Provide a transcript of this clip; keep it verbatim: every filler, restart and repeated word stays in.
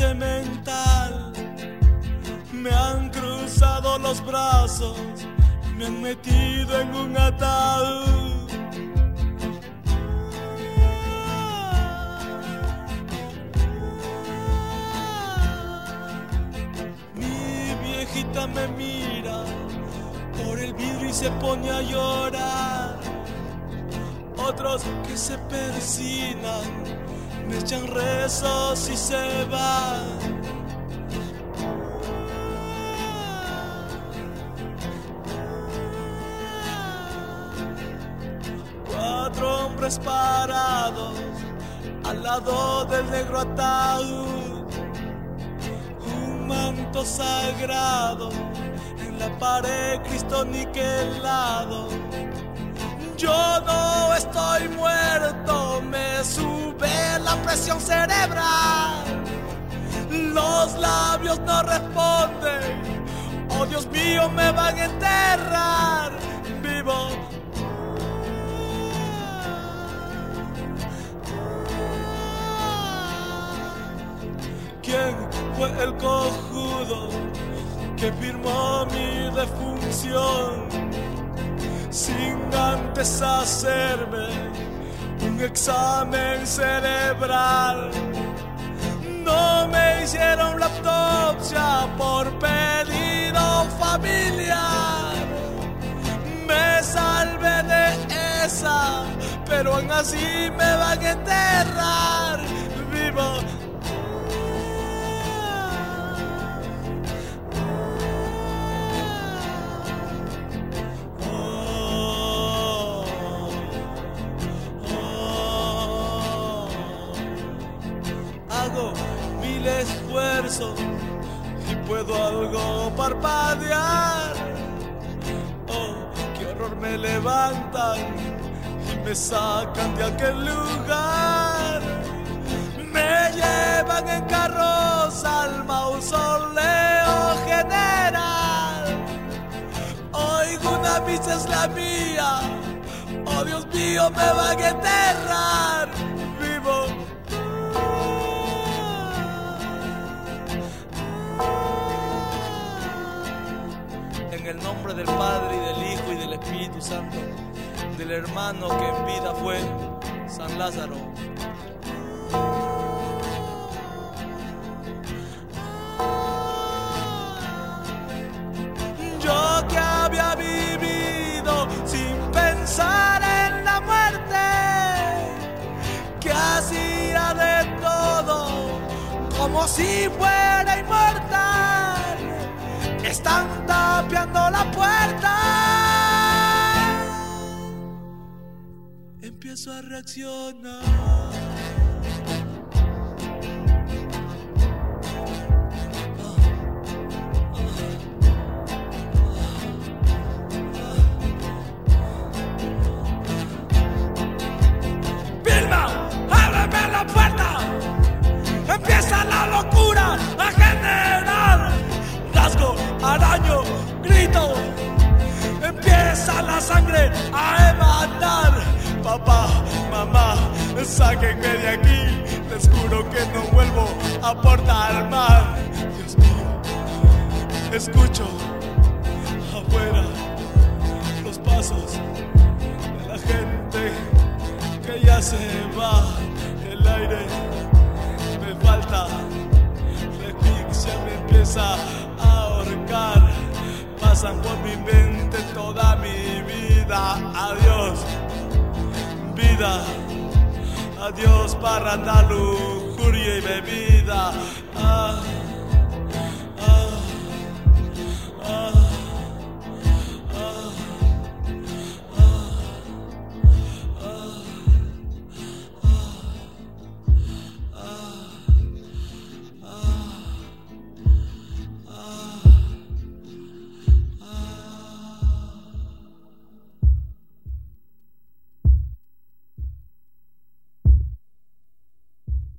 mental. Me han cruzado los brazos, me han metido en un ataúd. Mi viejita me mira por el vidrio y se pone a llorar. Otros que se persignan me echan rezos y se van. Cuatro hombres parados al lado del negro ataúd, un manto sagrado en la pared, Cristo niquelado. Yo no estoy muerto, me sube la presión cerebral. Los labios no responden, oh Dios mío, me van a enterrar vivo. ¿Quién fue el cojudo que firmó mi defunción sin antes hacerme un examen cerebral? No me hicieron la autopsia por pedido familiar. Me salvé de esa, pero aún así me van a enterrar vivo. Mil esfuerzos y puedo algo parpadear. Oh, qué horror, me levantan y me sacan de aquel lugar. Me llevan en carroza al mausoleo general. Oigo una misa, es la mía. Oh Dios mío, me van a enterrar vivo. En el nombre del Padre, y del Hijo, y del Espíritu Santo, del hermano que en vida fue San Lázaro. Yo que había vivido sin pensar en la muerte, que hacía de todo como si fuera inmortal. Están tapiando la puerta. Empiezo a reaccionar. Vilma, ábreme la puerta. Empieza la locura a generar. Rasgo, araño, grito, empieza la sangre a emanar. Papá, mamá, sáquenme de aquí, les juro que no vuelvo a portar mal. Dios mío, escucho afuera los pasos de la gente que ya se va. El aire me falta, la asfixia me empieza a ahorcar. Pasan por mi mente toda mi vida. Adiós, vida. Adiós, parranda, lujuria y bebida.